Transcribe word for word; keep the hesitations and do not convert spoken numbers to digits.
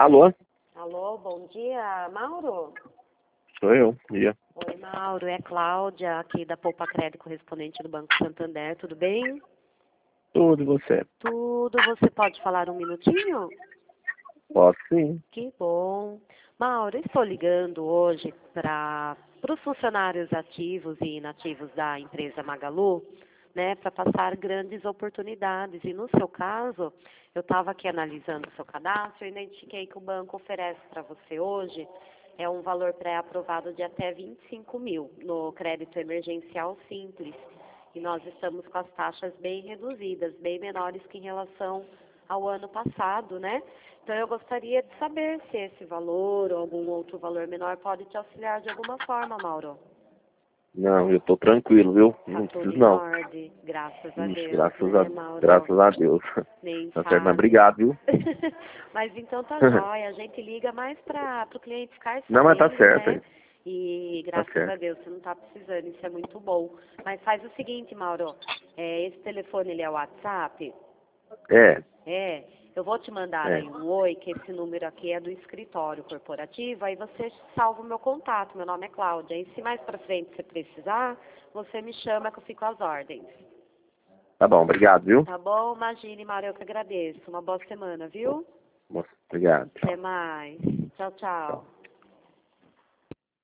Alô? Alô, bom dia, Mauro? Sou eu, dia. Oi, Mauro, é Cláudia, aqui da Poupa Crédito, correspondente do Banco Santander, tudo bem? Tudo, e você? Tudo, você pode falar um minutinho? Posso sim. Que bom. Mauro, estou ligando hoje para os funcionários ativos e inativos da empresa Magalu, né, para passar grandes oportunidades. E no seu caso, eu estava aqui analisando o seu cadastro e identifiquei que o banco oferece para você hoje é um valor pré-aprovado de até vinte e cinco mil no crédito emergencial simples. E nós estamos com as taxas bem reduzidas, bem menores que em relação ao ano passado, né? Então eu gostaria de saber se esse valor ou algum outro valor menor pode te auxiliar de alguma forma, Mauro. Não, eu tô tranquilo, viu? Tá Não tudo preciso em não. ordem, graças a Ixi, Deus, graças a, né, Mauro? graças a Deus. Nem Tá certo, mas fale. obrigado, viu? Mas então tá jóia, a gente liga mais para o cliente ficar Não, mas tá sabendo, certo, né? hein? E Tá graças a certo. Deus você não tá precisando, isso é muito bom. Mas faz o seguinte, Mauro, é, esse telefone ele é o WhatsApp? É, É, eu vou te mandar é. aí um oi, que esse número aqui é do escritório corporativo, aí você salva o meu contato, meu nome é Cláudia. E se mais pra frente você precisar, você me chama que eu fico às ordens. Tá bom, obrigado, viu? Tá bom? Imagine, Mauro, eu que agradeço. Uma boa semana, viu? Moça, obrigado, tchau. Até mais. Tchau, tchau. Tchau.